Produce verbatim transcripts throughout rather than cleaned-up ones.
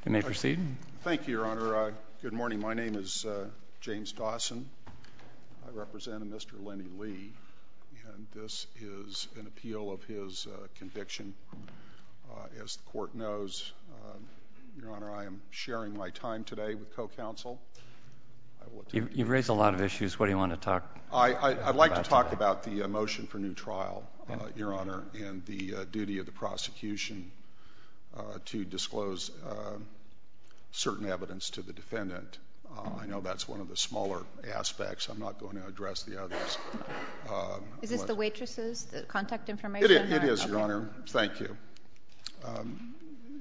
You may proceed. Thank you, Your Honor. Uh, good morning. My name is uh, James Dawson. I represent Mister Lenny Lee, and this is an appeal of his uh, conviction. Uh, as the Court knows, uh, Your Honor, I am sharing my time today with co-counsel. You, you've raised a lot of issues. What do you want to talk I, I, I'd like about to talk today? about the uh, motion for new trial, uh, Okay. Your Honor, and the uh, duty of the prosecution uh, to disclose uh, certain evidence to the defendant. Uh, I know that's one of the smaller aspects. I'm not going to address the others. Um, is this unless, the waitresses, the contact information? It, it or, is, okay. Your Honor. Thank you. Um,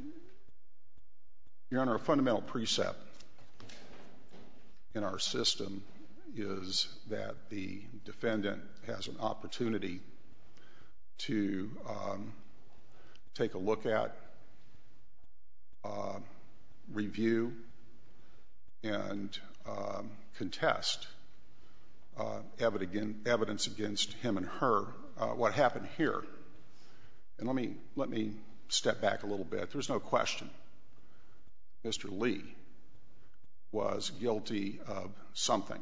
Your Honor, a fundamental precept in our system is that the defendant has an opportunity to um, take a look at, uh, review, and um, contest uh, evidence against him and her. Uh, what happened here, and let me let me step back a little bit. There's no question Mister Lee was guilty of something.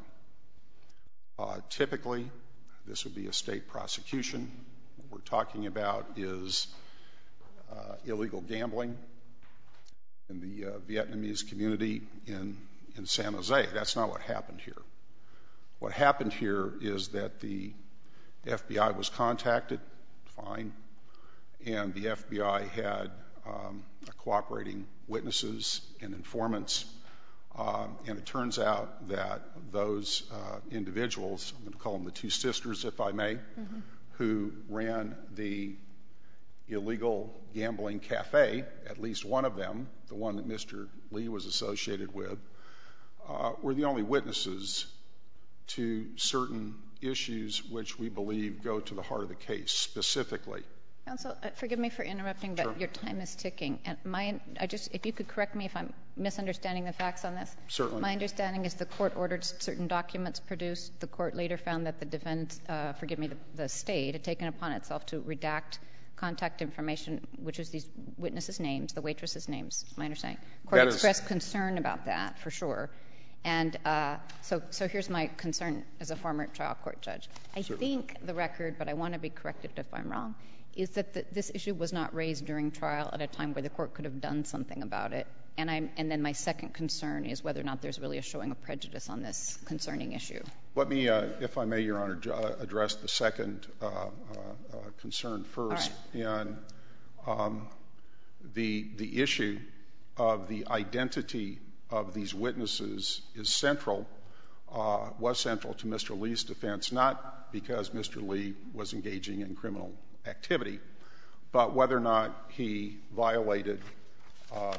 Uh, typically, this would be a state prosecution. What we're talking about is uh, illegal gambling in the uh, Vietnamese community in, in San Jose. That's not what happened here. What happened here is that the F B I was contacted, fine, and the F B I had um, cooperating witnesses and informants. Um, and it turns out that those uh, individuals, I'm going to call them the two sisters, if I may, mm-hmm. who ran the illegal gambling cafe, at least one of them, the one that Mister Lee was associated with, uh, were the only witnesses to certain issues which we believe go to the heart of the case specifically. Counsel, uh, forgive me for interrupting, but Sure. your time is ticking. And my, I just, if you could correct me if I'm misunderstanding the facts on this. Certainly. My understanding is the court ordered certain documents produced. The court later found that the defendant, uh, forgive me, the, the state had taken upon itself to redact contact information, which is these witnesses' names, the waitresses' names, is my understanding. Court That is- expressed concern about that, for sure. And uh, so, so here's my concern as a former trial court judge. I Certainly. think the record, but I want to be corrected if I'm wrong, is that the, this issue was not raised during trial at a time where the court could have done something about it. And, I'm, and then my second concern is whether or not there's really a showing of prejudice on this concerning issue. Let me, uh, if I may, Your Honor, j- uh, address the second uh, uh, uh, concern first. All right. And um, the, the issue of the identity of these witnesses is central, uh, was central to Mister Lee's defense, not because Mister Lee was engaging in criminal activity, but whether or not he violated um,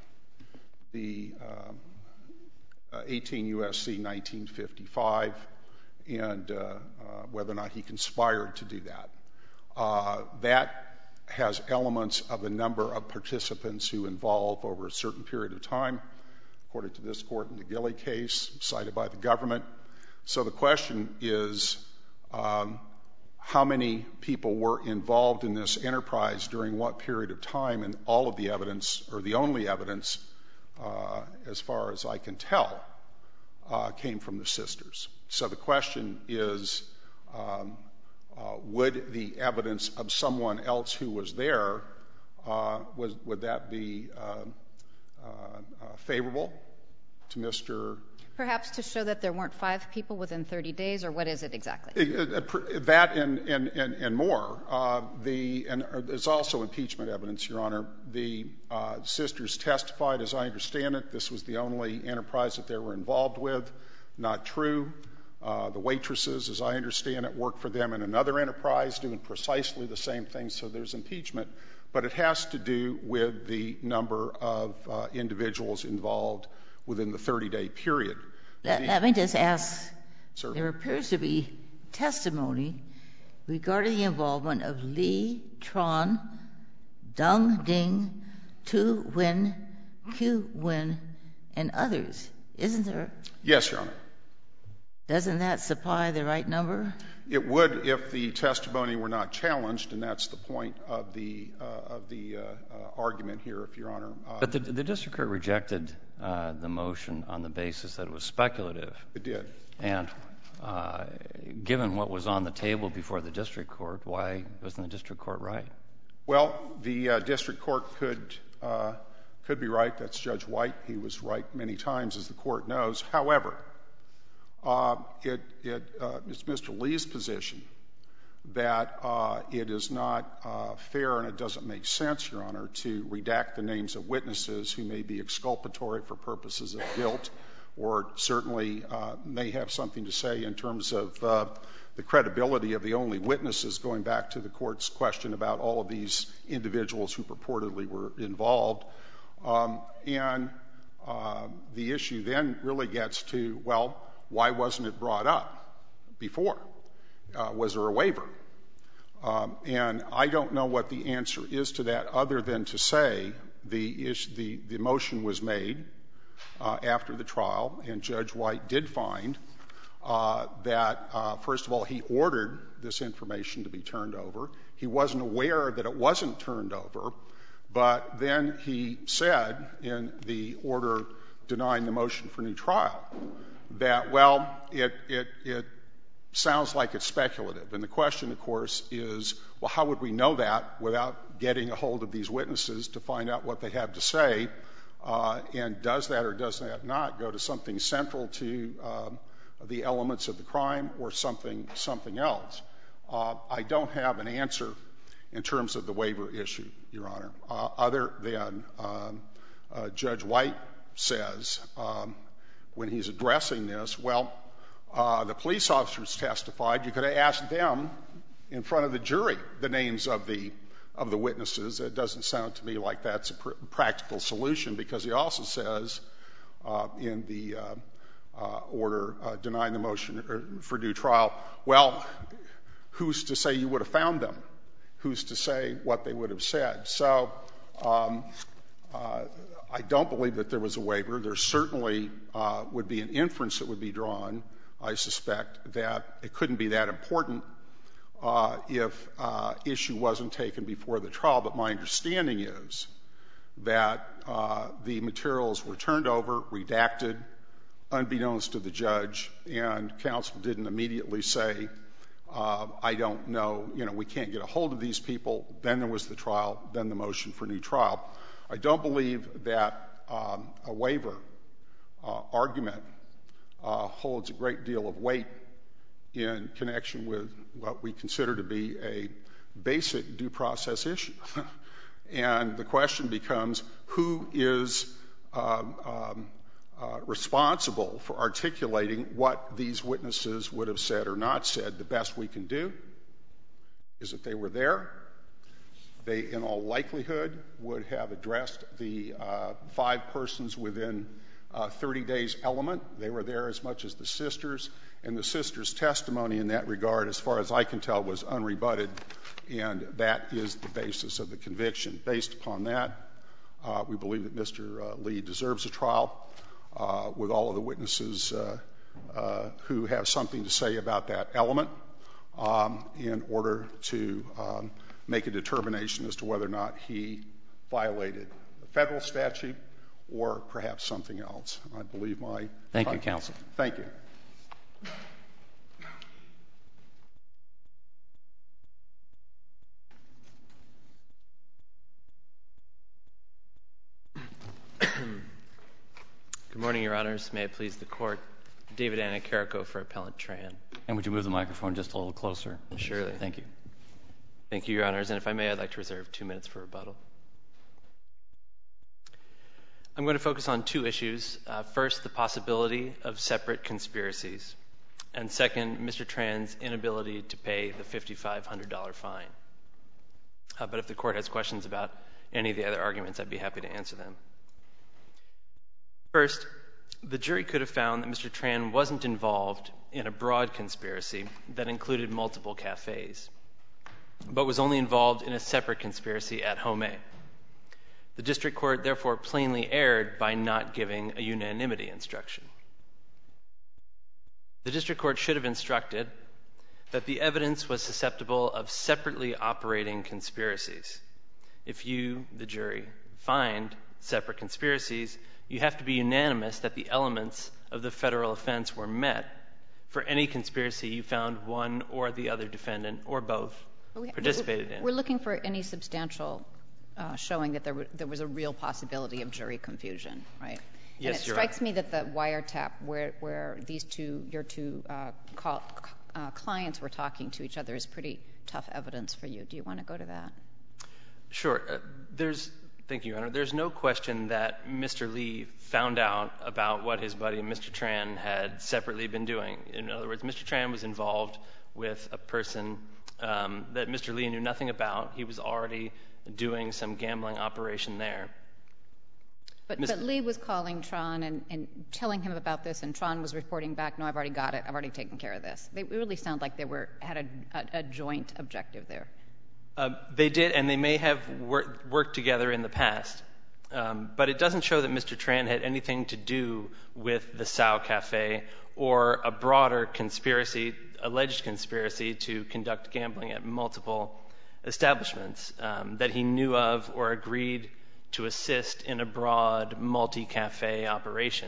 the uh, uh, eighteen U S C nineteen fifty-five and uh, uh, whether or not he conspired to do that. Uh, that has elements of a number of participants who involve over a certain period of time, according to this court in the Gilley case, cited by the government. So the question is, um, how many people were involved in this enterprise during what period of time, and all of the evidence, or the only evidence, uh, as far as I can tell, uh, came from the sisters. So the question is, um, uh, would the evidence of someone else who was there, uh, was, would that be uh, uh, uh, favorable to Mister Perhaps to show that there weren't five people within thirty days, or what is it exactly? That and, and, and, and more. Uh, the, and there's also impeachment evidence, Your Honor. The uh, sisters testified, as I understand it, this was the only enterprise that they were involved with. Not true. Uh, the waitresses, as I understand it, worked for them in another enterprise doing precisely the same thing, so there's impeachment. But it has to do with the number of uh, individuals involved within the thirty-day period. Let, let me just ask, Certainly. There appears to be testimony regarding the involvement of Lee, Tron, Dong Ding, Tu Nguyen, Q Nguyen, and others, isn't there? Yes, Your Honor. Doesn't that supply the right number? It would if the testimony were not challenged, and that's the point of the uh, of the uh, uh, argument here, if Your Honor. Um, but the, the district court rejected uh, the motion on the basis that it was speculative. It did. And uh, given what was on the table before the district court, why wasn't the district court right? Well, the uh, district court could uh, could be right. That's Judge White. He was right many times, as the court knows. However, Uh, it, it, uh, it's Mister Lee's position that uh, it is not uh, fair and it doesn't make sense, Your Honor, to redact the names of witnesses who may be exculpatory for purposes of guilt or certainly uh, may have something to say in terms of uh, the credibility of the only witnesses, going back to the court's question about all of these individuals who purportedly were involved. Um, and uh, the issue then really gets to, well, why wasn't it brought up before? Uh, was there a waiver? Um, and I don't know what the answer is to that other than to say the, ish, the, the motion was made uh, after the trial, and Judge White did find uh, that, uh, first of all, he ordered this information to be turned over. He wasn't aware that it wasn't turned over, but then he said in the order denying the motion for new trial that, well, it, it, it sounds like it's speculative. And the question, of course, is, well, how would we know that without getting a hold of these witnesses to find out what they have to say? Uh, and does that or does that not go to something central to um, the elements of the crime or something, something else? Uh, I don't have an answer in terms of the waiver issue, Your Honor, uh, other than um, uh, Judge White says, um, when he's addressing this, well, uh, the police officers testified. You could have asked them in front of the jury the names of the of the witnesses. It doesn't sound to me like that's a pr- practical solution, because he also says uh, in the uh, uh, order uh, denying the motion for due trial, well, who's to say you would have found them? Who's to say what they would have said? So um, uh, I don't believe that there was a waiver. There certainly uh, would be an inference that would be drawn, I suspect, that it couldn't be that important uh, if uh, issue wasn't taken before the trial. But my understanding is that uh, the materials were turned over, redacted, unbeknownst to the judge, and counsel didn't immediately say, uh, I don't know, you know, we can't get a hold of these people. Then there was the trial, then the motion for new trial. I don't believe that um, a waiver uh, argument uh, holds a great deal of weight in connection with what we consider to be a basic due process issue. And the question becomes, who is um, um, uh, responsible for articulating what these witnesses would have said or not said? The best we can do is that they were there. They, in all likelihood, would have addressed the uh, five persons within uh, thirty days element. They were there as much as the sisters, and the sisters' testimony in that regard, as far as I can tell, was unrebutted, and that is the basis of the conviction. Based upon that, uh, we believe that Mister Uh, Lee deserves a trial uh, with all of the witnesses uh, uh, who have something to say about that element um, in order to um, make a determination as to whether or not he violated the federal statute or perhaps something else. I believe my... Thank you, counsel. Thank you. Good morning, Your Honors. May it please the Court. David Anacarico for Appellant Tran. And would you move the microphone just a little closer? Surely. Thank you. Thank you, Your Honors. And if I may, I'd like to reserve two minutes for rebuttal. I'm going to focus on two issues. Uh, first, the possibility of separate conspiracies. And second, Mister Tran's inability to pay the five thousand five hundred dollars fine. Uh, but if the Court has questions about any of the other arguments, I'd be happy to answer them. First, the jury could have found that Mister Tran wasn't involved in a broad conspiracy that included multiple cafes, but was only involved in a separate conspiracy at Home A. The district court therefore plainly erred by not giving a unanimity instruction. The district court should have instructed that the evidence was susceptible of separately operating conspiracies. If you, the jury, find separate conspiracies, you have to be unanimous that the elements of the federal offense were met for any conspiracy you found one or the other defendant, or both, participated in. We're looking for any substantial uh, showing that there, w- there was a real possibility of jury confusion, right? Yes, and it Your strikes Honor. me that the wiretap where, where these two, your two uh, call, uh, clients were talking to each other is pretty tough evidence for you. Do you want to go to that? Sure. Uh, there's, thank you, Your Honor. There's no question that Mister Lee found out about what his buddy, Mister Tran, had separately been doing. In other words, Mister Tran was involved with a person um, that Mister Lee knew nothing about. He was already doing some gambling operation there. But, but Lee was calling Tran and, and telling him about this, and Tran was reporting back, no, I've already got it. I've already taken care of this. They really sound like they were had a, a, a joint objective there. Uh, they did, and they may have wor- worked together in the past. Um, but it doesn't show that Mister Tran had anything to do with the Sao Cafe or a broader conspiracy, alleged conspiracy to conduct gambling at multiple establishments um, that he knew of or agreed to assist in a broad multi-cafe operation.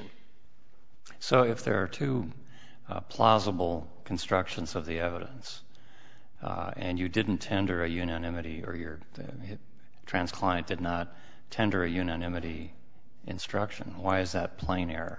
So if there are two uh, plausible constructions of the evidence, uh, and you didn't tender a unanimity, or your uh, trans client did not tender a unanimity instruction, why is that plain error?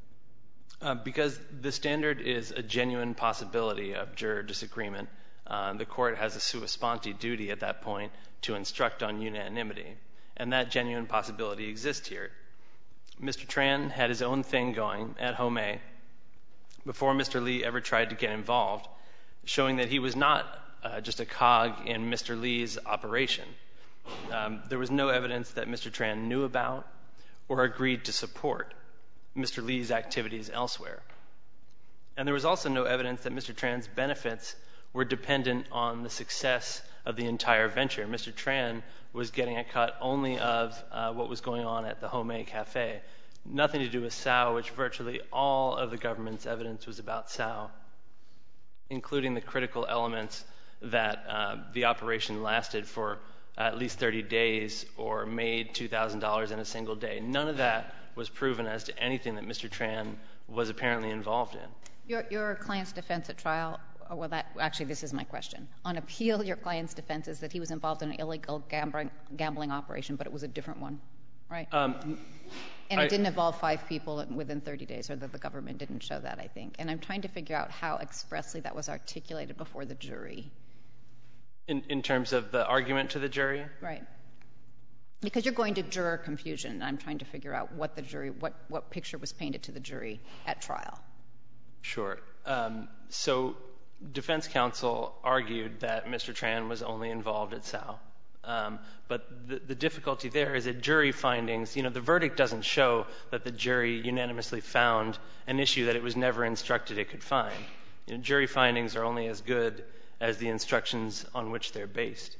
Uh, because the standard is a genuine possibility of juror disagreement. Uh, the court has a sua sponte duty at that point to instruct on unanimity. And that genuine possibility exists here. Mister Tran had his own thing going at Home A before Mister Lee ever tried to get involved, showing that he was not uh, just a cog in Mister Lee's operation. Um, there was no evidence that Mister Tran knew about or agreed to support Mister Lee's activities elsewhere. And there was also no evidence that Mister Tran's benefits were dependent on the success of the entire venture. Mister Tran was getting a cut only of uh, what was going on at the Home A Cafe. Nothing to do with Sao, which virtually all of the government's evidence was about Sao, including the critical elements that uh, the operation lasted for at least thirty days or made two thousand dollars in a single day. None of that was proven as to anything that Mister Tran was apparently involved in. Your, your client's defense at trial, well, that actually, this is my question. On appeal, your client's defense is that he was involved in an illegal gambling, gambling operation, but it was a different one, right? Um, and it I, didn't involve five people within thirty days, or that the government didn't show that, I think. And I'm trying to figure out how expressly that was articulated before the jury. In, in terms of the argument to the jury? Right. Because you're going to juror confusion, and I'm trying to figure out what the jury, what, what picture was painted to the jury at trial. Sure. Um, so defense counsel argued that Mister Tran was only involved at Sao. Um, but the, the difficulty there is that jury findings, you know, the verdict doesn't show that the jury unanimously found an issue that it was never instructed it could find. You know, jury findings are only as good as the instructions on which they're based.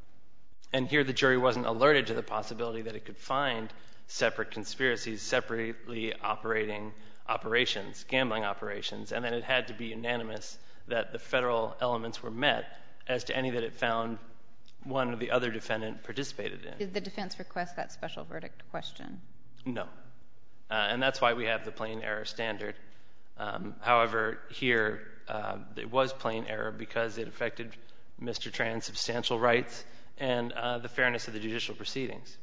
And here the jury wasn't alerted to the possibility that it could find separate conspiracies, separately operating operations, gambling operations, and then it had to be unanimous that the federal elements were met as to any that it found one or the other defendant participated in. Did the defense request that special verdict question? No. Uh, and that's why we have the plain error standard. Um, however, here uh, it was plain error because it affected Mister Tran's substantial rights and uh, the fairness of the judicial proceedings.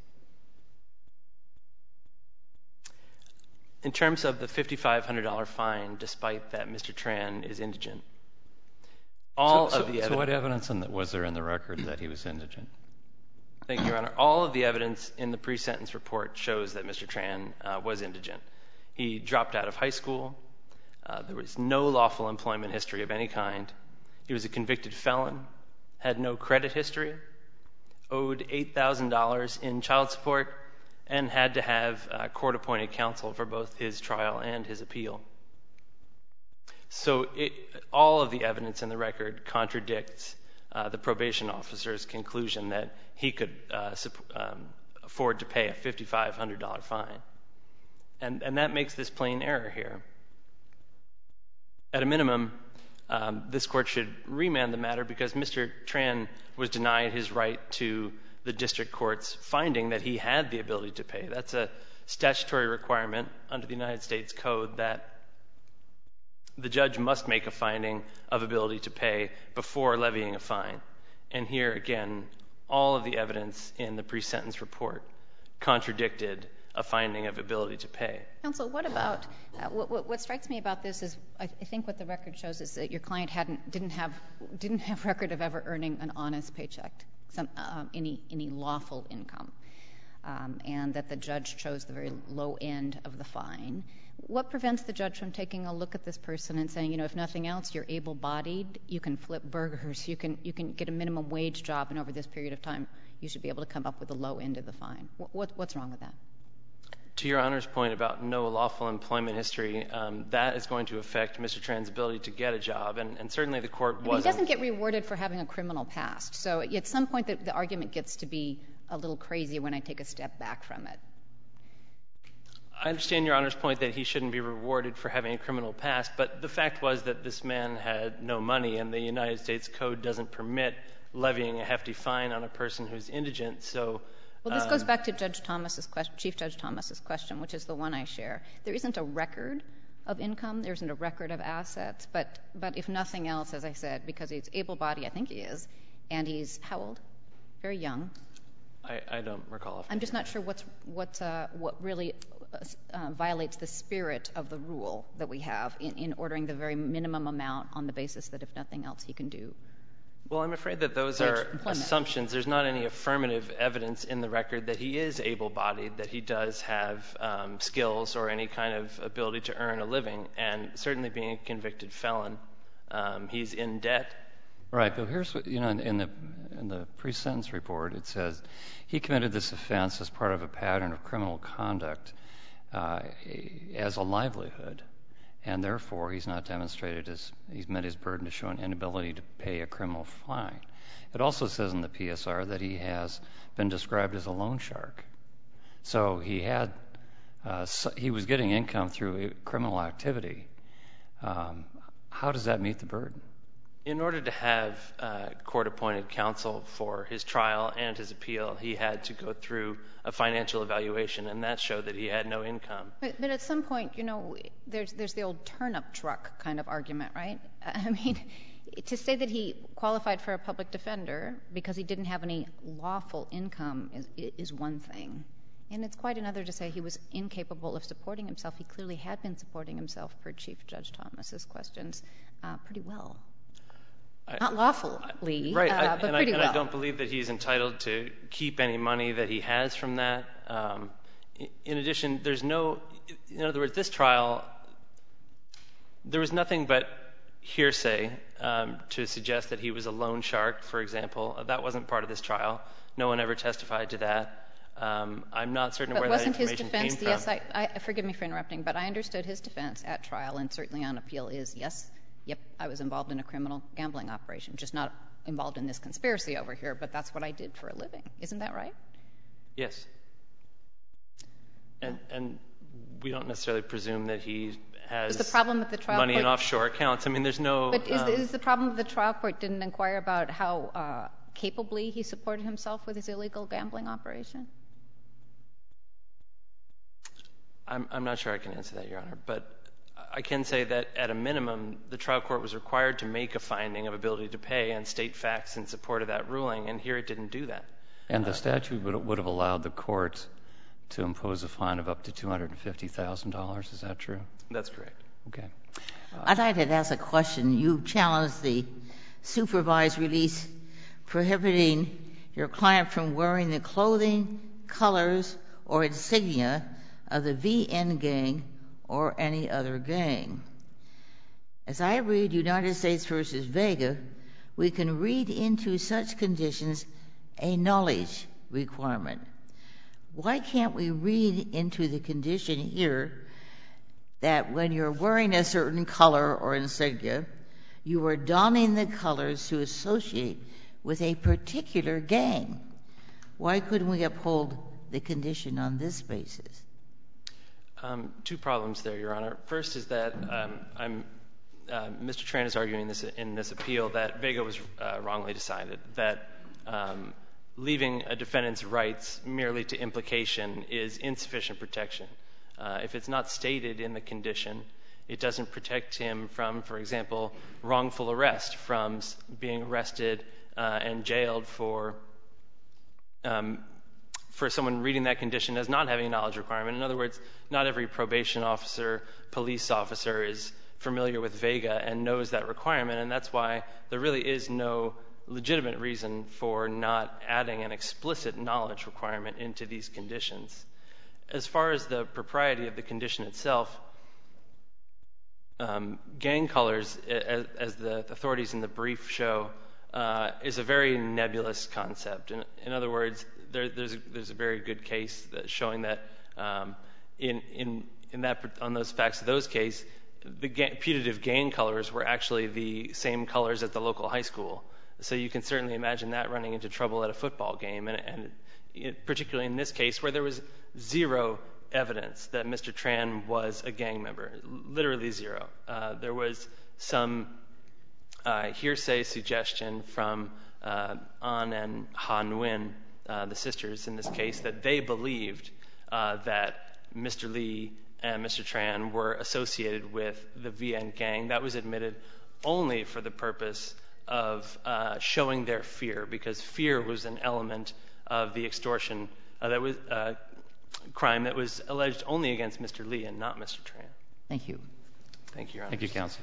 In terms of the five thousand five hundred dollars fine, despite that Mister Tran is indigent, all so, of so, the evidence... So what evidence in the, was there in the record that he was indigent? Thank you, Your Honor. All of the evidence in the pre-sentence report shows that Mister Tran uh, was indigent. He dropped out of high school. Uh, there was no lawful employment history of any kind. He was a convicted felon, had no credit history, owed eight thousand dollars in child support, and had to have uh, court-appointed counsel for both his trial and his appeal. So it, all of the evidence in the record contradicts uh, the probation officer's conclusion that he could uh, um, afford to pay a five thousand five hundred dollars fine. And, and that makes this plain error here. At a minimum, um, this court should remand the matter because Mister Tran was denied his right to the district court's finding that he had the ability to pay. That's a statutory requirement under the United States Code that the judge must make a finding of ability to pay before levying a fine. And here, again, all of the evidence in the pre-sentence report contradicted a finding of ability to pay. Counsel, what about uh, what, what, what strikes me about this is I, I think what the record shows is that your client hadn't didn't have didn't have record of ever earning an honest paycheck, some uh, any any lawful income, um, and that the judge chose the very low end of the fine. What prevents the judge from taking a look at this person and saying, you know, if nothing else, you're able-bodied, you can flip burgers, you can you can get a minimum wage job, and over this period of time, you should be able to come up with the low end of the fine. What, what what's wrong with that? To Your Honor's point about no lawful employment history, um, that is going to affect Mister Tran's ability to get a job, and, and certainly the court wasn't. I mean, he doesn't get rewarded for having a criminal past. So at some point, the, the argument gets to be a little crazy when I take a step back from it. I understand Your Honor's point that he shouldn't be rewarded for having a criminal past, but the fact was that this man had no money, and the United States Code doesn't permit levying a hefty fine on a person who's indigent. So. Well, this goes back to Judge Thomas's question, Chief Judge Thomas's question, which is the one I share. There isn't a record of income. There isn't a record of assets. But but if nothing else, as I said, because he's able-bodied, I think he is, and he's how old? Very young. I, I don't recall. I'm just not sure what's what uh, what really uh, violates the spirit of the rule that we have in, in ordering the very minimum amount on the basis that if nothing else he can do. Well, I'm afraid that those are assumptions. There's not any affirmative evidence in the record that he is able-bodied, that he does have um, skills or any kind of ability to earn a living. And certainly being a convicted felon, um, he's in debt. Right, but here's what, you know, in the in the pre-sentence report, it says he committed this offense as part of a pattern of criminal conduct uh, as a livelihood. And therefore, he's not demonstrated as he's met his burden to show an inability to pay a criminal fine. It also says in the P S R that he has been described as a loan shark. So he had, uh, he was getting income through criminal activity. Um, how does that meet the burden? In order to have uh, court-appointed counsel for his trial and his appeal, he had to go through a financial evaluation, and that showed that he had no income. But, but at some point, you know, there's there's the old turnip truck kind of argument, right? I mean, to say that he qualified for a public defender because he didn't have any lawful income is, is one thing. And it's quite another to say he was incapable of supporting himself. He clearly had been supporting himself, per Chief Judge Thomas's questions, uh, pretty well. Not lawfully, right, uh, I, but and pretty I, well. And I don't believe that he's entitled to keep any money that he has from that. Um, in addition, there's no, in other words, this trial, there was nothing but hearsay um, to suggest that he was a loan shark, for example. That wasn't part of this trial. No one ever testified to that. Um, I'm not certain but where that information came from. But wasn't his defense, yes, I, I, forgive me for interrupting, but I understood his defense at trial and certainly on appeal is, yes, yep, I was involved in a criminal gambling operation, just not involved in this conspiracy over here, but that's what I did for a living. Isn't that right? Yes. And, and we don't necessarily presume that he has is the problem with the trial money court, in offshore accounts. I mean, there's no... But is, um, is the problem that the trial court didn't inquire about how uh, capably he supported himself with his illegal gambling operation? I'm, I'm not sure I can answer that, Your Honor, but I can say that at a minimum, the trial court was required to make a finding of ability to pay and state facts in support of that ruling, and here it didn't do that. And the statute would, would have allowed the court to impose a fine of up to two hundred fifty thousand dollars. Is that true? That's correct. Okay. Uh, I'd like to ask a question. You challenged the supervised release prohibiting your client from wearing the clothing, colors, or insignia of the V N gang or any other gang. As I read United States versus Vega, we can read into such conditions a knowledge requirement. Why can't we read into the condition here that when you're wearing a certain color or insignia, you are donning the colors to associate with a particular gang? Why couldn't we uphold the condition on this basis? Um, two problems there, Your Honor. First is that um, I'm uh, Mister Tran is arguing this, in this appeal that Vega was uh, wrongly decided, that um, leaving a defendant's rights merely to implication is insufficient protection. Uh, if it's not stated in the condition, it doesn't protect him from, for example, wrongful arrest, from being arrested uh, and jailed for um, for someone reading that condition as not having a knowledge requirement. In other words, not every probation officer, police officer is familiar with Vega and knows that requirement, and that's why there really is no legitimate reason for not adding an explicit knowledge requirement into these conditions. As far as the propriety of the condition itself, um, gang colors, as, as the authorities in the brief show, uh, is a very nebulous concept. In, in other words, there, there's, a, there's a very good case that showing that um, in, in, in that, on those facts of those cases, the ga- putative gang colors were actually the same colors as the local high school. So you can certainly imagine that running into trouble at a football game, and, and it, particularly in this case where there was zero evidence that Mister Tran was a gang member, literally zero. Uh, there was some uh, hearsay suggestion from uh, An and Ha Nguyen, uh, the sisters in this case, that they believed uh, that Mister Lee and Mister Tran were associated with the V N gang. That was admitted only for the purpose of uh, showing their fear, because fear was an element of the extortion uh, that was uh, crime that was alleged only against Mister Lee and not Mister Tran. Thank you. Thank you, Your Honor. Thank you, counsel.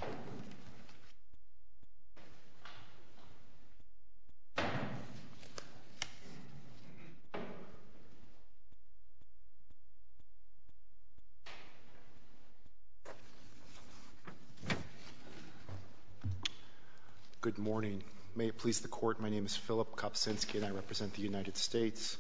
Good morning. May it please the Court, my name is Philip Kopczynski and I represent the United States.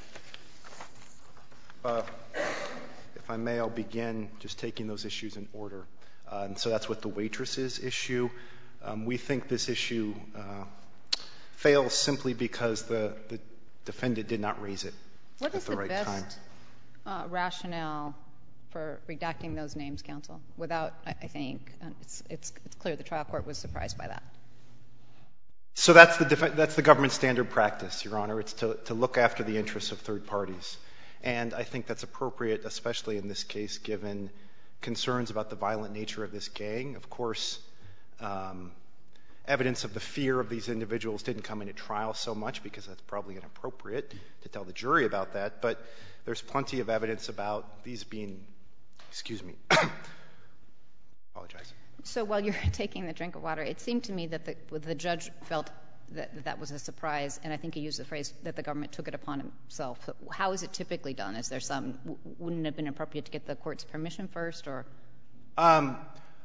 Uh, if I may, I'll begin just taking those issues in order. Uh, and so that's with the waitresses issue. Um, we think this issue uh, fails simply because the, the defendant did not raise it what at the, the right best, time. Uh, rationale for redacting those names, counsel? Without, I, I think, uh, it's, it's, it's clear the trial court was surprised by that. So that's the, def- that's the government standard practice, Your Honor. It's to, to look after the interests of third parties. And I think that's appropriate, especially in this case, given concerns about the violent nature of this gang. Of course, um, evidence of the fear of these individuals didn't come into trial so much because that's probably inappropriate to tell the jury about that. But there's plenty of evidence about these being, excuse me, apologize. So while you're taking the drink of water, it seemed to me that the, the judge felt that that was a surprise, and I think he used the phrase that the government took it upon himself. How is it typically done? Is there some — wouldn't it have been appropriate to get the court's permission first, or? Um,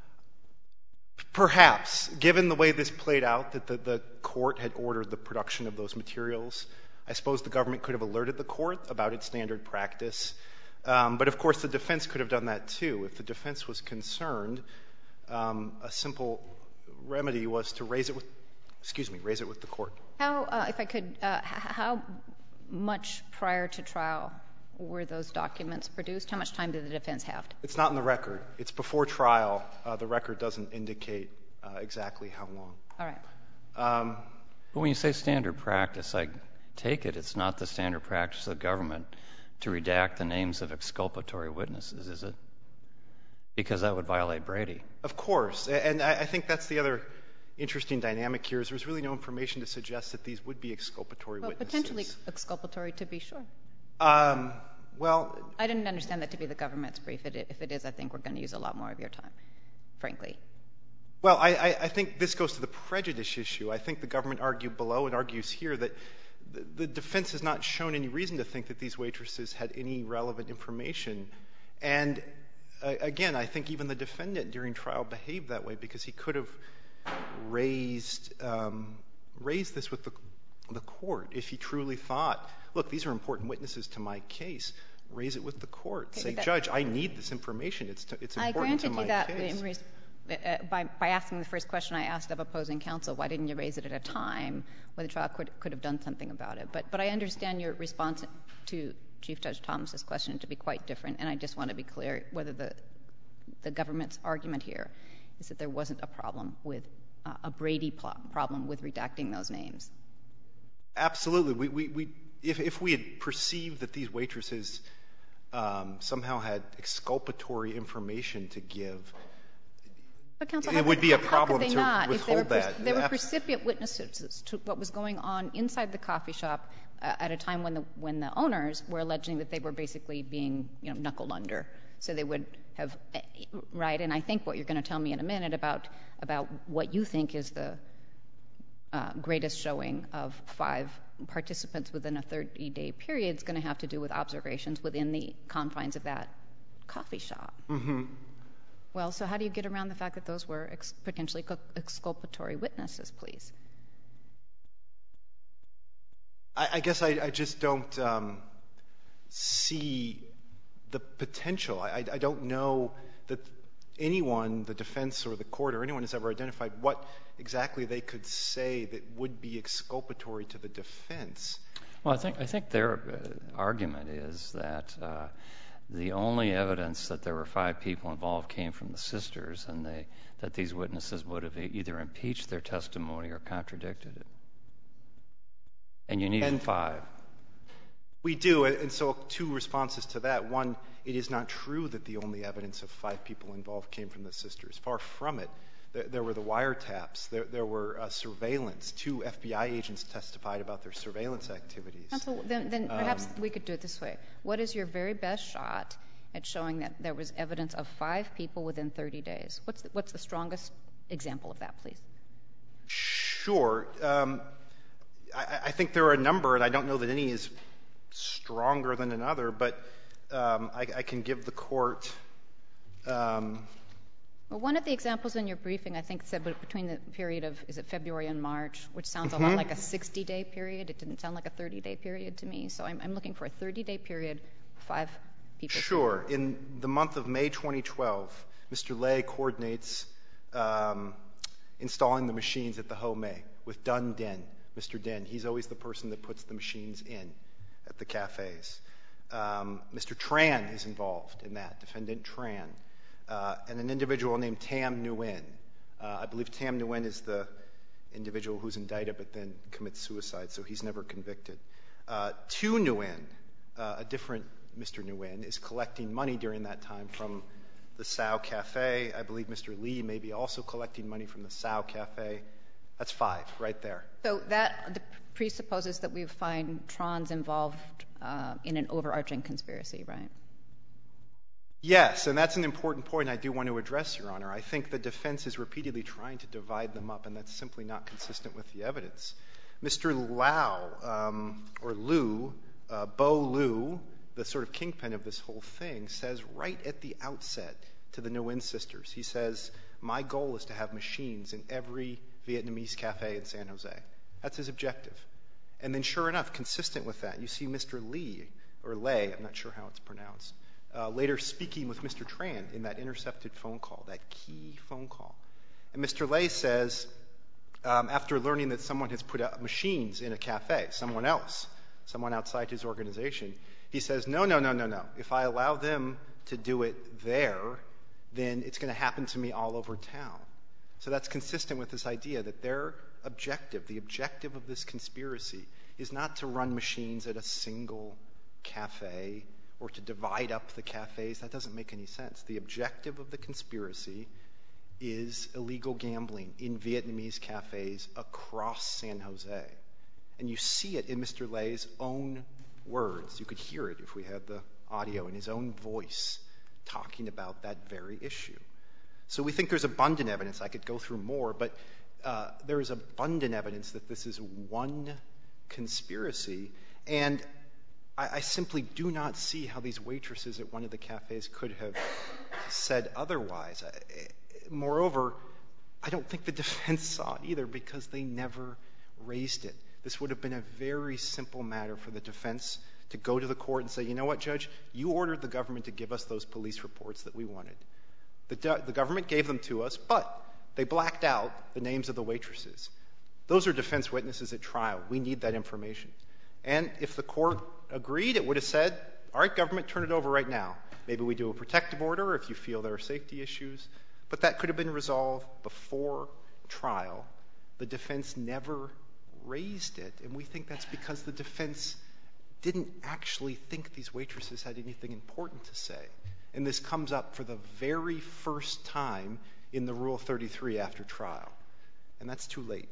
perhaps, given the way this played out, that the, the court had ordered the production of those materials. I suppose the government could have alerted the court about its standard practice. Um, but, of course, the defense could have done that, too. If the defense was concerned, um, a simple remedy was to raise it with — excuse me, raise it with the court. How, uh, if I could, uh, how much prior to trial were those documents produced? How much time did the defense have? It's not in the record. It's before trial. Uh, the record doesn't indicate uh, exactly how long. All right. Um, but when you say standard practice, I take it it's not the standard practice of the government to redact the names of exculpatory witnesses, is it? Because that would violate Brady. Of course. And I, I think that's the other interesting dynamic here, is there's really no information to suggest that these would be exculpatory well, witnesses. Potentially exculpatory, to be sure. Um, well, I didn't understand that to be the government's brief. It, if it is, I think we're going to use a lot more of your time, frankly. Well, I, I, I think this goes to the prejudice issue. I think the government argued below and argues here that the, the defense has not shown any reason to think that these waitresses had any relevant information. And uh, again, I think even the defendant during trial behaved that way because he could have raised um, raised this with the, the court if he truly thought, look, these are important witnesses to my case. Raise it with the court. Okay, Say, that, Judge, I need this information. It's to, it's important to my I case. granted you that uh, by, by asking the first question I asked of opposing counsel, why didn't you raise it at a time when the trial court could have done something about it? But, but I understand your response to Chief Judge Thomas's question to be quite different, and I just want to be clear whether the, the government's argument here is that there wasn't a problem with uh, a Brady pl- problem with redacting those names. Absolutely. We, we, we, if, if we had perceived that these waitresses um, somehow had exculpatory information to give, But counsel, it would could, be a how problem could they to not? withhold if they were, that. They were Abs- recipient witnesses to what was going on inside the coffee shop uh, at a time when the when the owners were alleging that they were basically being, you know, knuckled under. So they would have, right? And I think what you're going to tell me in a minute about about what you think is the uh, greatest showing of five participants within a thirty-day period is going to have to do with observations within the confines of that coffee shop. Mm-hmm. Well, so how do you get around the fact that those were ex- potentially co- exculpatory witnesses, please? I, I guess I, I just don't um, see the potential. I, I don't know that anyone, the defense or the court or anyone has ever identified what exactly they could say that would be exculpatory to the defense. Well, I think I think their uh, argument is that uh, the only evidence that there were five people involved came from the sisters, and they, that these witnesses would have either impeached their testimony or contradicted it. And you needed and five. We do, and so two responses to that. One, it is not true that the only evidence of five people involved came from the sisters. Far from it. There, there were the wiretaps. There, there were uh, surveillance. Two F B I agents testified about their surveillance activities. Counsel, then, then perhaps Um, we could do it this way. What is your very best shot at showing that there was evidence of five people within thirty days? What's the, what's the strongest example of that, please? Sure. Um, I, I think there are a number, and I don't know that any is stronger than another, but um, I, I can give the court. Um, Well, one of the examples in your briefing, I think, said between the period of, is it February and March, which sounds mm-hmm. a lot like a sixty-day period. It didn't sound like a thirty-day period to me. So I'm, I'm looking for a thirty-day period, five people. Sure. In the month of May twenty twelve, Mister Lay coordinates um, installing the machines at the Ho May with Dun Den. Mister Den, he's always the person that puts the machines in at the cafes. Um, Mister Tran is involved in that, Defendant Tran. Uh, and an individual named Tam Nguyen. Uh, I believe Tam Nguyen is the individual who's indicted but then commits suicide, so he's never convicted. Uh, Tu Nguyen, uh, a different Mister Nguyen, is collecting money during that time from the Sao Cafe. I believe Mister Lee may be also collecting money from the Sao Cafe. That's five right there. So that presupposes that we find Tron's involved uh, in an overarching conspiracy, right? Yes, and that's an important point I do want to address, Your Honor. I think the defense is repeatedly trying to divide them up, and that's simply not consistent with the evidence. Mister Lau, um, or Liu, uh, Bo Liu, the sort of kingpin of this whole thing, says right at the outset to the Nguyen sisters, he says, my goal is to have machines in every Vietnamese cafe in San Jose. That's his objective. And then sure enough, consistent with that, you see Mister Lee, or Lay, I'm not sure how it's pronounced, Uh, later speaking with Mister Tran in that intercepted phone call, that key phone call. And Mister Lay says, um, after learning that someone has put out machines in a cafe, someone else, someone outside his organization, he says, no, no, no, no, no. If I allow them to do it there, then it's going to happen to me all over town. So that's consistent with this idea that their objective, the objective of this conspiracy, is not to run machines at a single cafe or to divide up the cafes. That doesn't make any sense. The objective of the conspiracy is illegal gambling in Vietnamese cafes across San Jose. And you see it in Mister Lay's own words. You could hear it if we had the audio in his own voice talking about that very issue. So we think there's abundant evidence. I could go through more, but uh, there is abundant evidence that this is one conspiracy. And I simply do not see how these waitresses at one of the cafes could have said otherwise. Moreover, I don't think the defense saw it either because they never raised it. This would have been a very simple matter for the defense to go to the court and say, you know what, Judge, you ordered the government to give us those police reports that we wanted. The, the government gave them to us, but they blacked out the names of the waitresses. Those are defense witnesses at trial. We need that information. And if the court agreed, it would have said, all right, government, turn it over right now. Maybe we do a protective order if you feel there are safety issues. But that could have been resolved before trial. The defense never raised it, and we think that's because the defense didn't actually think these waitresses had anything important to say. And this comes up for the very first time in the Rule thirty-three after trial. And that's too late.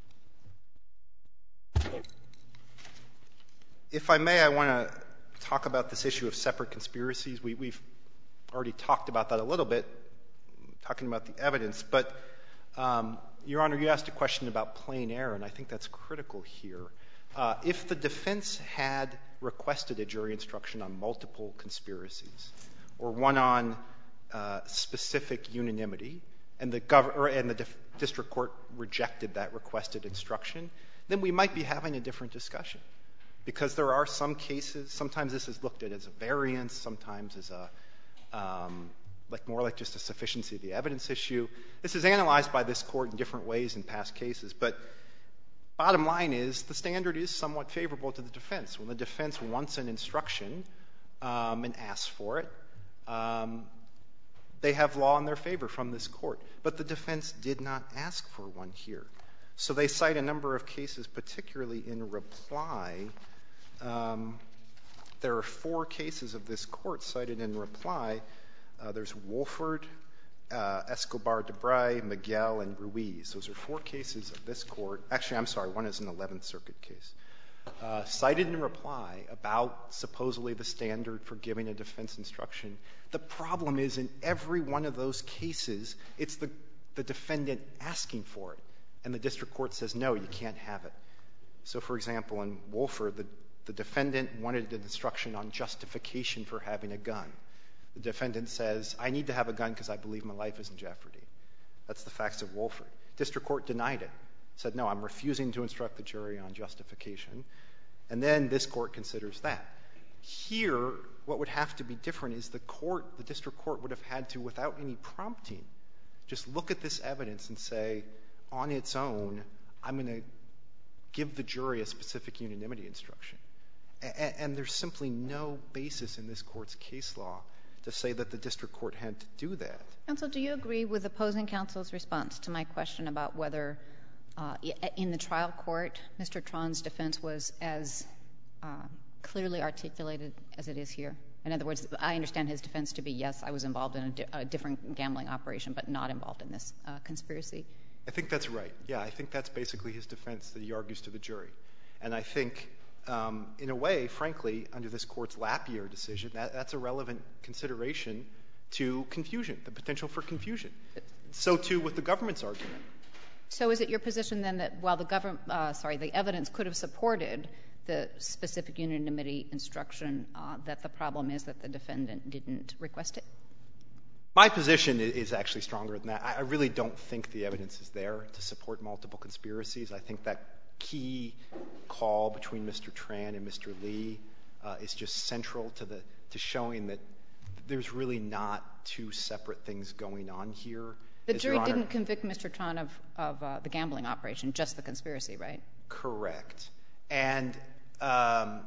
If I may, I want to talk about this issue of separate conspiracies. We, we've already talked about that a little bit, talking about the evidence. But, um, Your Honor, you asked a question about plain error, and I think that's critical here. Uh, if the defense had requested a jury instruction on multiple conspiracies or one on uh, specific unanimity, and the, gov- or, and the dif- district court rejected that requested instruction, then we might be having a different discussion. Because there are some cases, sometimes this is looked at as a variance, sometimes as a, um, like more like just a sufficiency of the evidence issue. This is analyzed by this court in different ways in past cases. But bottom line is the standard is somewhat favorable to the defense. When the defense wants an instruction um, and asks for it, um, they have law in their favor from this court. But the defense did not ask for one here. So they cite a number of cases, particularly in reply. Um, there are four cases of this court cited in reply. Uh, there's Wolford, uh, Escobar de Bray, Miguel, and Ruiz. Those are four cases of this court. Actually, I'm sorry, one is an eleventh Circuit case. Uh, cited in reply about supposedly the standard for giving a defense instruction. The problem is in every one of those cases, it's the, the defendant asking for it. And the district court says, no, you can't have it. So, for example, in Wolford, the, the defendant wanted an instruction on justification for having a gun. The defendant says, I need to have a gun because I believe my life is in jeopardy. That's the facts of Wolford. District court denied it. Said, no, I'm refusing to instruct the jury on justification. And then this court considers that. Here, what would have to be different is the court, the district court would have had to, without any prompting, just look at this evidence and say, on its own, I'm going to give the jury a specific unanimity instruction. A- and there's simply no basis in this court's case law to say that the district court had to do that. Counsel, do you agree with opposing counsel's response to my question about whether uh, in the trial court Mister Tron's defense was as uh, clearly articulated as it is here? In other words, I understand his defense to be, yes, I was involved in a, di- a different gambling operation, but not involved in this uh, conspiracy. I think that's right. Yeah, I think that's basically his defense that he argues to the jury. And I think, um, in a way, frankly, under this court's Lapierre decision, that, that's a relevant consideration to confusion, the potential for confusion. So, too, with the government's argument. So is it your position, then, that while the government, uh, sorry, the evidence could have supported the specific unanimity instruction, uh, that the problem is that the defendant didn't request it? My position is actually stronger than that. I really don't think the evidence is there to support multiple conspiracies. I think that key call between Mister Tran and Mister Lee uh, is just central to the to showing that there's really not two separate things going on here. The As jury Your Honor, didn't convict Mister Tran of, of uh, the gambling operation, just the conspiracy, right? Correct. And um,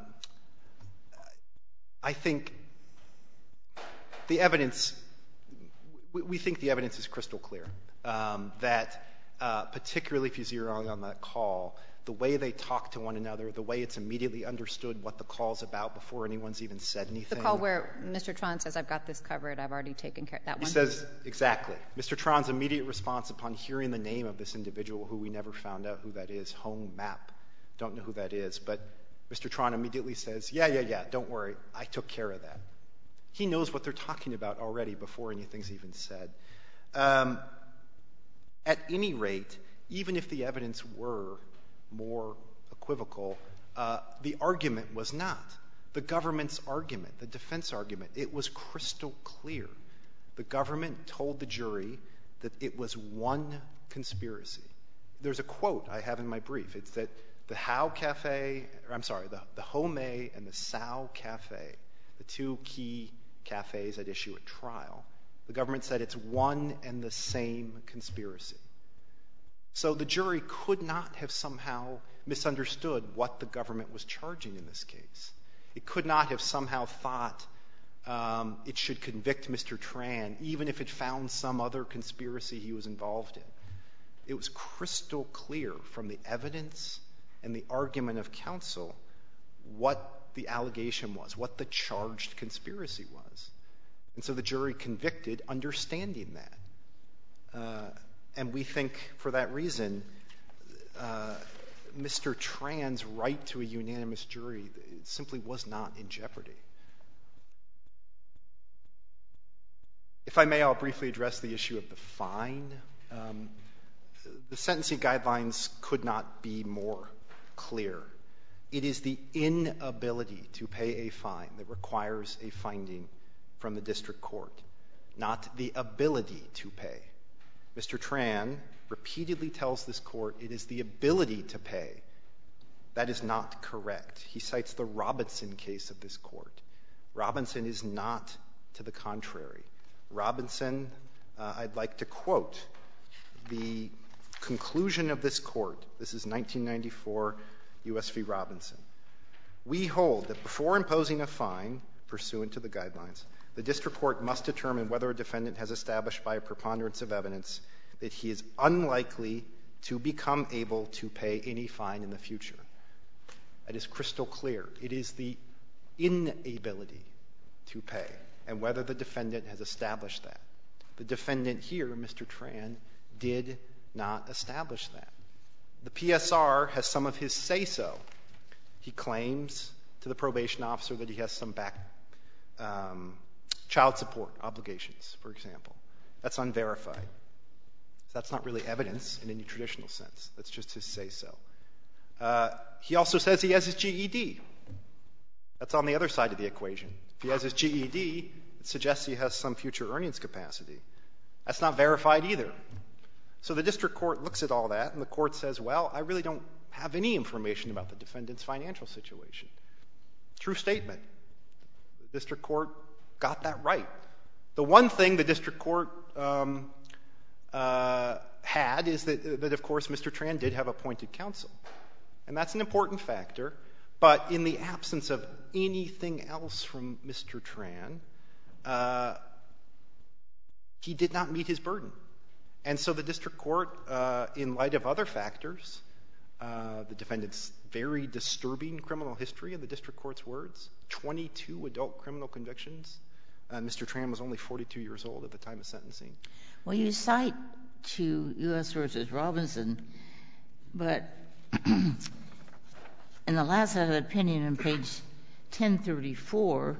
I think the evidence we think the evidence is crystal clear, um, that uh, particularly if you zero in on that call, the way they talk to one another, the way it's immediately understood what the call's about before anyone's even said anything. The call where Mister Tran says, I've got this covered, I've already taken care of that one? He says, exactly. Mister Tran's immediate response upon hearing the name of this individual, who we never found out who that is, Home Map, don't know who that is, but Mister Tran immediately says, yeah, yeah, yeah, don't worry, I took care of that. He knows what they're talking about already before anything's even said. Um, at any rate, even if the evidence were more equivocal, uh, the argument was not. The government's argument, the defense argument, it was crystal clear. The government told the jury that it was one conspiracy. There's a quote I have in my brief. It's that the How Cafe, or I'm sorry, the, the Home and the Sao Cafe, the two key cafes at issue at trial, the government said it's one and the same conspiracy. So the jury could not have somehow misunderstood what the government was charging in this case. It could not have somehow thought um, it should convict Mister Tran, even if it found some other conspiracy he was involved in. It was crystal clear from the evidence and the argument of counsel what the allegation was, what the charged conspiracy was. And so the jury convicted understanding that. Uh, and we think for that reason, uh, Mister Tran's right to a unanimous jury simply was not in jeopardy. If I may, I'll briefly address the issue of the fine. Um, the sentencing guidelines could not be more clear. It is the inability to pay a fine that requires a finding from the district court, not the ability to pay. Mister Tran repeatedly tells this court it is the ability to pay. That is not correct. He cites the Robinson case of this court. Robinson is not to the contrary. Robinson, uh, I'd like to quote the conclusion of this court. This is nineteen ninety-four U S v. Robinson. We hold that before imposing a fine pursuant to the guidelines, the district court must determine whether a defendant has established by a preponderance of evidence that he is unlikely to become able to pay any fine in the future. That is crystal clear. It is the inability to pay and whether the defendant has established that. The defendant here, Mister Tran, did not establish that. The P S R has some of his say-so. He claims to the probation officer that he has some back um, child support obligations, for example. That's unverified. That's not really evidence in any traditional sense. That's just his say-so. Uh, he also says he has his G E D. That's on the other side of the equation. If he has his G E D, it suggests he has some future earnings capacity. That's not verified either. So the district court looks at all that, and the court says, well, I really don't have any information about the defendant's financial situation. True statement. The district court got that right. The one thing the district court um, uh, had is that, that, of course, Mister Tran did have appointed counsel. And that's an important factor. But in the absence of anything else from Mister Tran, uh, he did not meet his burden. And so the district court, uh, in light of other factors, uh, the defendant's very disturbing criminal history, in the district court's words, twenty-two adult criminal convictions. Uh, Mister Tran was only forty-two years old at the time of sentencing. Well, you cite to U S versus Robinson, but in the last set of opinion on page ten thirty-four,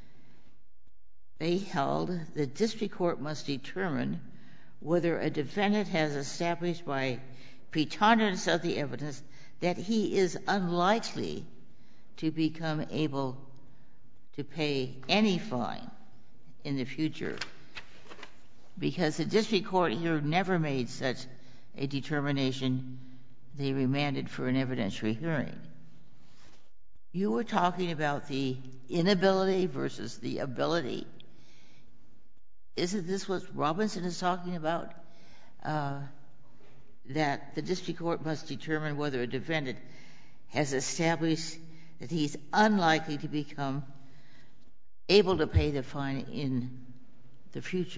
they held the district court must determine whether a defendant has established by preponderance of the evidence that he is unlikely to become able to pay any fine in the future, because the district court here never made such a determination. They remanded for an evidentiary hearing. You were talking about the inability versus the ability. Isn't this what Robinson is talking about? Uh, that the district court must determine whether a defendant has established that he's unlikely to become able to pay the fine in the future.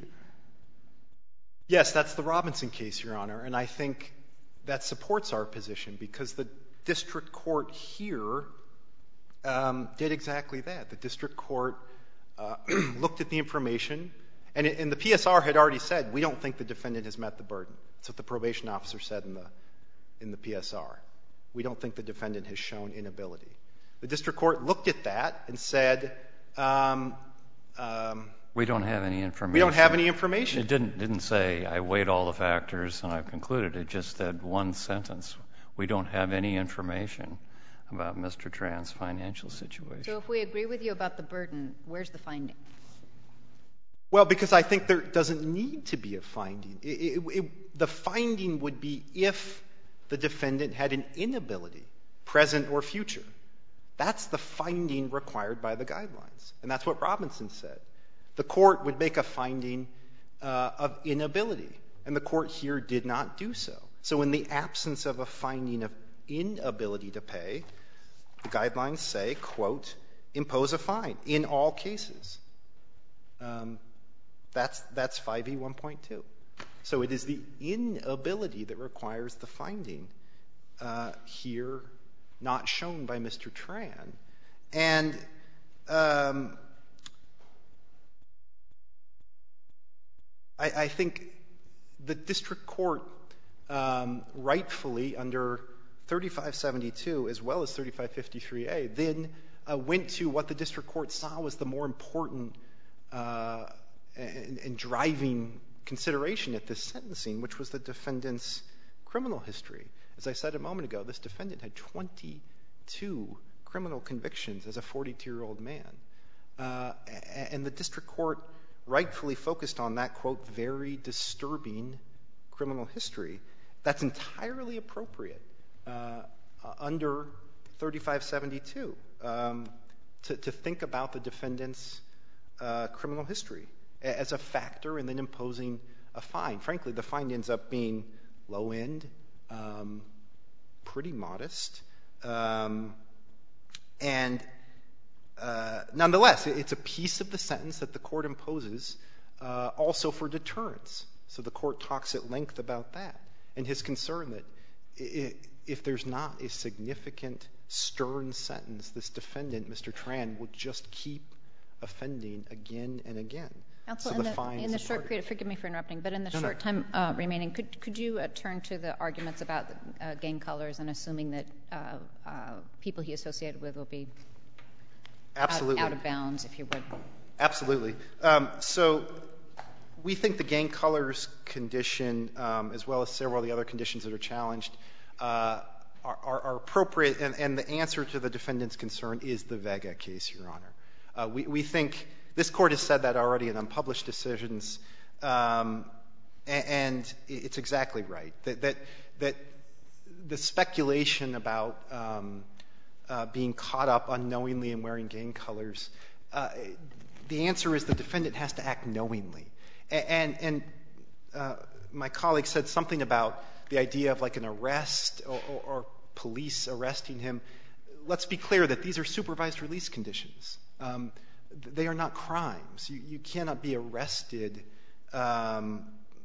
Yes, that's the Robinson case, Your Honor, and I think that supports our position because the district court here um, did exactly that. The district court uh, looked at the information, and, it, and the P S R had already said, we don't think the defendant has met the burden. That's what the probation officer said in the, in the P S R. We don't think the defendant has shown inability. The district court looked at that and said, um, um, we don't have any information. We don't have any information. It didn't, didn't say, I weighed all the factors and I've concluded. It just said one sentence. We don't have any information about Mister Tran's financial situation. So if we agree with you about the burden, where's the finding? Well, because I think there doesn't need to be a finding. It, it, it, the finding would be if the defendant had an inability, present or future. That's the finding required by the guidelines. And that's what Robinson said. The court would make a finding uh, of inability, and the court here did not do so. So in the absence of a finding of inability to pay, the guidelines say, quote, impose a fine in all cases. Um, that's that's five E one point two. So it is the inability that requires the finding uh, here not shown by Mister Tran. And um, I, I think the district court um, rightfully under thirty-five seventy-two as well as thirty-five fifty-three A then uh, went to what the district court saw was the more important uh, and, and driving consideration at this sentencing, which was the defendant's criminal history. As I said a moment ago, this defendant had twenty-two criminal convictions as a forty-two-year-old man. Uh, and the district court rightfully focused on that, quote, very disturbing criminal history. That's entirely appropriate uh, under thirty-five seventy-two um, to, to think about the defendant's uh, criminal history as a factor and then imposing a fine. Frankly, the fine ends up being low end, um, pretty modest, um, and uh, nonetheless, it's a piece of the sentence that the court imposes uh, also for deterrence. So the court talks at length about that and his concern that if there's not a significant, stern sentence, this defendant, Mister Tran, will just keep offending again and again. Counsel, so in the, the, fine in is the a short part period, forgive me for interrupting, but in the no, short no. time uh, remaining, could could you uh, turn to the arguments about uh, gang colors and assuming that uh, uh, people he associated with will be Absolutely. Out, out of bounds, if you would? Absolutely. Um, so we think the gang colors condition, um, as well as several of the other conditions that are challenged, uh, are, are, are appropriate, and, and the answer to the defendant's concern is the Vega case, Your Honor. Uh, we, we think this court has said that already in unpublished decisions, um, and, and it's exactly right that that, that the speculation about um, uh, being caught up unknowingly in wearing gang colors, uh, the answer is the defendant has to act knowingly. And, and uh, my colleague said something about the idea of like an arrest or, or, or police arresting him. Let's be clear that these are supervised release conditions. Um, they are not crimes. You, you cannot be arrested um,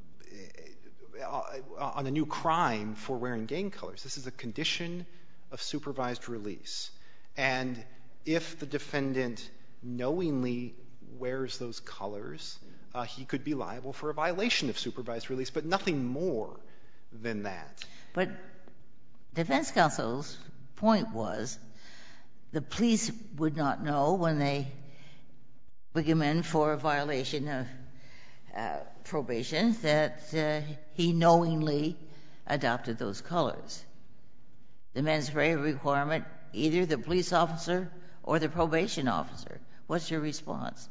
on a new crime for wearing gang colors. This is a condition of supervised release. And if the defendant knowingly wears those colors, uh, he could be liable for a violation of supervised release, but nothing more than that. But defense counsel's point was the police would not know when they bring him in for a violation of uh, probation that uh, he knowingly adopted those colors. The mens rea requirement, either the police officer or the probation officer. What's your response?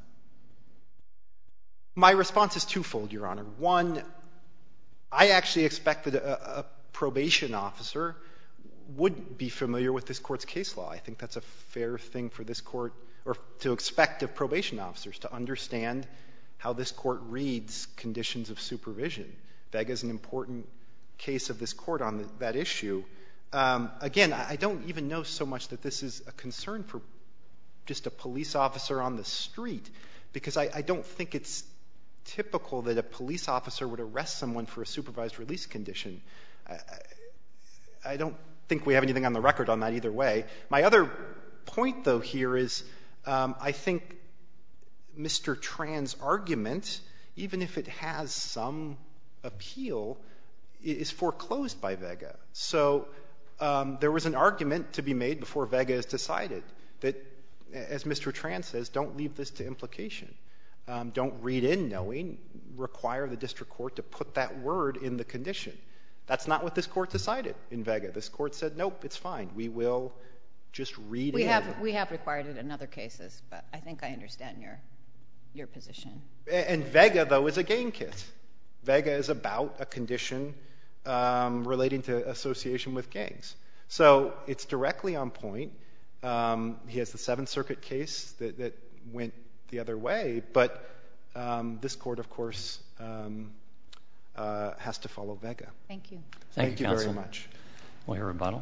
My response is twofold, Your Honor. One, I actually expect that a, a probation officer would be familiar with this court's case law. I think that's a fair thing for this court, or to expect of probation officers, to understand how this court reads conditions of supervision. Vega is an important case of this court on the, that issue. Um, again, I don't even know so much that this is a concern for just a police officer on the street, because I, I don't think it's typical that a police officer would arrest someone for a supervised release condition. I, I don't think we have anything on the record on that either way. My other point, though, here is um, I think Mister Tran's argument, even if it has some appeal, is foreclosed by Vega. So um, there was an argument to be made before Vega is decided that, as Mister Tran says, don't leave this to implication. Um, don't read in knowing, require the district court to put that word in the condition. That's not what this court decided in Vega. This court said, nope, it's fine. We will just read we in. Have, we have required it in other cases, but I think I understand your your position. And Vega, though, is a gang kit. Vega is about a condition um, relating to association with gangs. So it's directly on point. Um, he has the Seventh Circuit case that, that went the other way, but um, this court, of course, um, uh, has to follow Vega. Thank you. Thank, Thank you, you very counsel. much. We'll hear a rebuttal.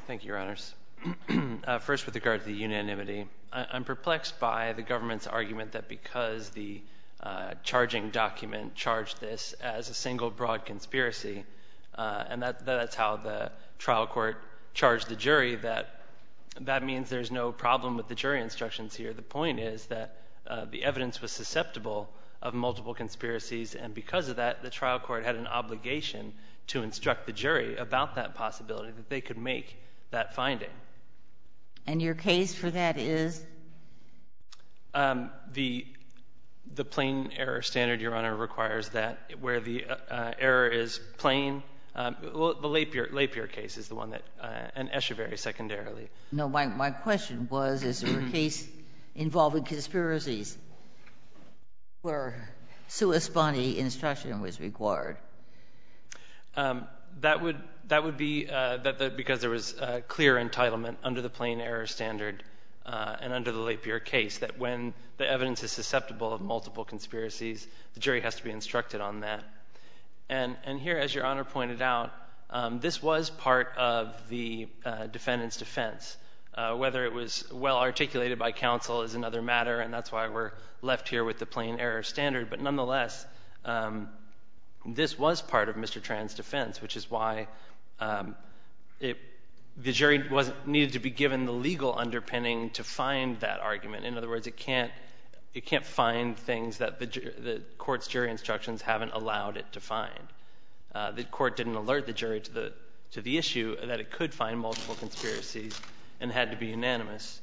Thank you, Your Honors. uh, first, with regard to the unanimity, I- I'm perplexed by the government's argument that because the uh, charging document charged this as a single broad conspiracy, uh, and that that's how the trial court charged the jury, that that means there's no problem with the jury instructions here. The point is that uh, the evidence was susceptible of multiple conspiracies, and because of that, the trial court had an obligation to instruct the jury about that possibility, that they could make that finding. And your case for that is? Um, the the plain error standard, Your Honor, requires that where the uh, error is plain. Um, well, the Lapierre, Lapierre case is the one that, uh, and Echeverry secondarily. No, my, my question was, is there a case involving conspiracies where sua sponte instruction was required? Um, that would that would be uh, that the, because there was uh, clear entitlement under the plain error standard uh, and under the Lapierre case, that when the evidence is susceptible of multiple conspiracies, the jury has to be instructed on that. And and here, as Your Honor pointed out, um, this was part of the uh, defendant's defense. Uh, whether it was well articulated by counsel is another matter, and that's why we're left here with the plain error standard. But nonetheless, um, this was part of Mister Tran's defense, which is why um, it, the jury wasn't needed to be given the legal underpinning to find that argument. In other words, it can't it can't find things that the, the court's jury instructions haven't allowed it to find. Uh, the court didn't alert the jury to the to the issue that it could find multiple conspiracies and had to be unanimous.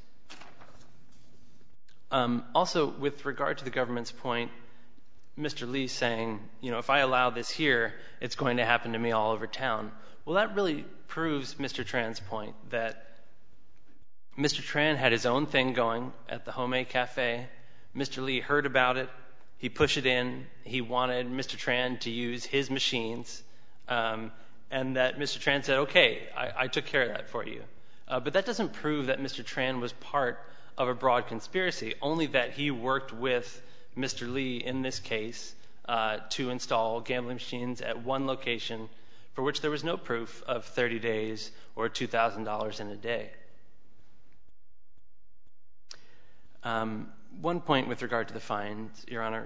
Um, also, with regard to the government's point, Mister Lee saying, you know, if I allow this here, it's going to happen to me all over town. Well, that really proves Mister Tran's point that Mister Tran had his own thing going at the Homemade Cafe. Mister Lee heard about it. He pushed it in. He wanted Mister Tran to use his machines, um, and that Mister Tran said, okay, I, I took care of that for you. Uh, but that doesn't prove that Mister Tran was part of a broad conspiracy, only that he worked with Mister Lee in this case uh, to install gambling machines at one location for which there was no proof of thirty days or two thousand dollars in a day. Um, one point with regard to the fines, Your Honor.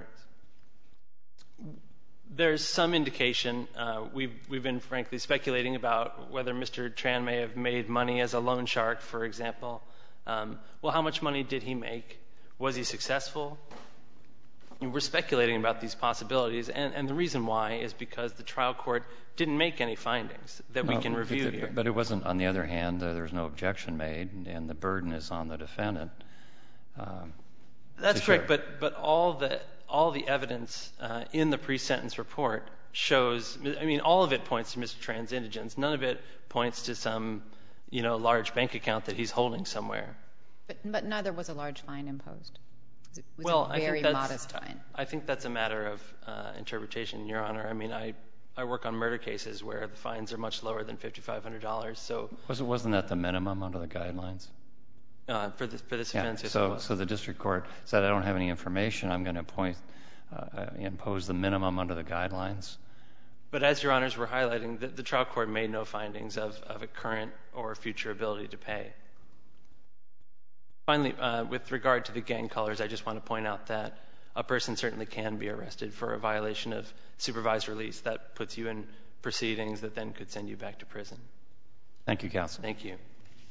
There's some indication, uh, we've, we've been frankly speculating about whether Mister Tran may have made money as a loan shark, for example. Um, well, how much money did he make? Was he successful? And we're speculating about these possibilities, and, and the reason why is because the trial court didn't make any findings that no, we can review but, here. But it wasn't, on the other hand, uh, there's no objection made, and the burden is on the defendant. Um, That's correct, but but all the all the evidence uh, in the pre-sentence report shows. I mean, all of it points to Mister Tran's indigence. None of it points to some, you know, large bank account that he's holding somewhere. But but neither was a large fine imposed. It was well, a very I think that's, modest fine. I think that's a matter of uh, interpretation, Your Honor. I mean, I. I work on murder cases where the fines are much lower than fifty-five hundred dollars. So wasn't wasn't that the minimum under the guidelines? Uh, for this for this yeah, offense, yes, so it was. so the district court said, I don't have any information. I'm going to appoint, uh, impose the minimum under the guidelines. But as Your Honors were highlighting, the, the trial court made no findings of, of a current or future ability to pay. Finally, uh, with regard to the gang colors, I just want to point out that a person certainly can be arrested for a violation of supervised release. That puts you in proceedings that then could send you back to prison. Thank you, counsel. Thank you.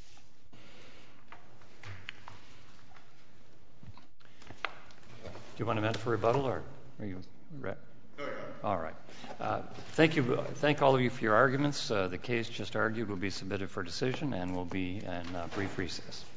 Do you want a minute for rebuttal, or are you ready? No, all right. Uh, thank you. Thank all of you for your arguments. Uh, the case just argued will be submitted for decision and will be in uh, brief recess.